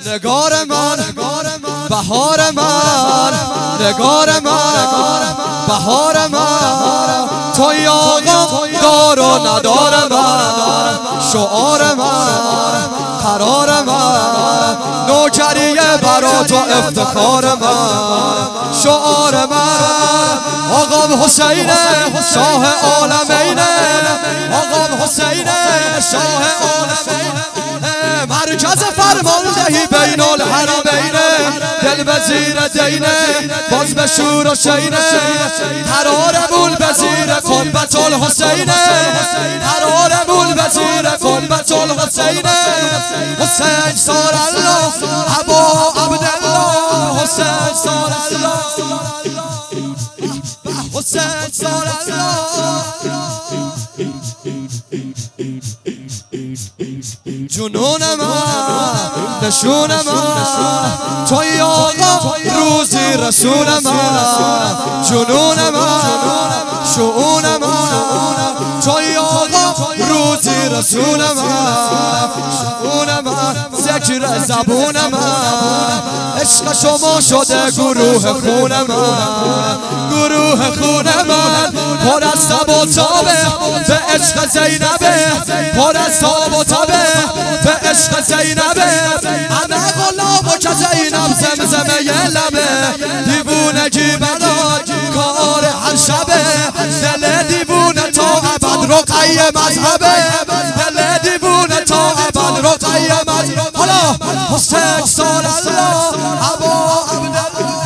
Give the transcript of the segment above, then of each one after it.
نگار من بهار من، نگار من بهار من، توی آقا دار و ندار من، شعار من قرار من، نوکریه برا تو افتخار من، شعار من آقا حسین شاه عالمین، آقا حسین شاه عالمین، مرکز فرماندهی بین الحرمین، دل به زیر دینه باز به شور و شینه، قرار بول به زیر قبت الحسین، قرار بول به زیر قبت الحسین، حسین سار الله ابا عبدالله، حسین سار الله، حسین سار الله، جنون من نشون من توی آقا روزی رسول من، جنون من شعون من توی آقا روزی رسول من، شعون من ذکر زبون من، عشق شما شده گروه خون من، گروه خون من پر از تب و تابه به عشق زینبه، پر از تاب و تابه به عشق زینبه، همه غلام و که زینب زمزمه یه لبه، دیوونگی برای کار هر شبه، دل دیوونه تا ابد رقیه مذهبه، دل دیوونه تا ابد رقیه مذهبه، حالا حسین سال الله ابا عبدالله،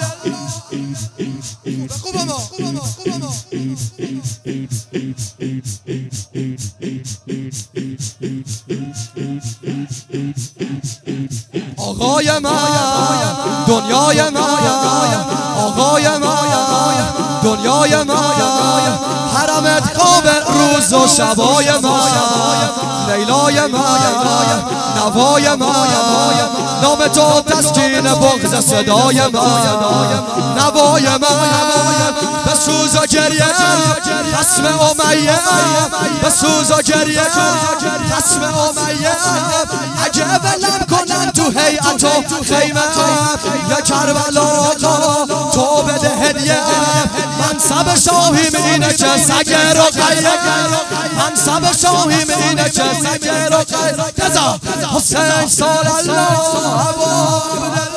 آقای من دنیای من، آقای من دنیای من، حرمت خواب روز و شبای من، لیلای من نوای من، نام تو تسکین بغض صدای من، نوای من به سوز و گریه خصم امیه، به سوز و گریه خصم امیه، اگه ولم کنن تو هیئت و خیمه، یا کربلا تو بده هدیه، منصب شاهیم اینه که سگ رقیه، منصب شاهیم اینه که سگ رقیه، حسین سال الله ابا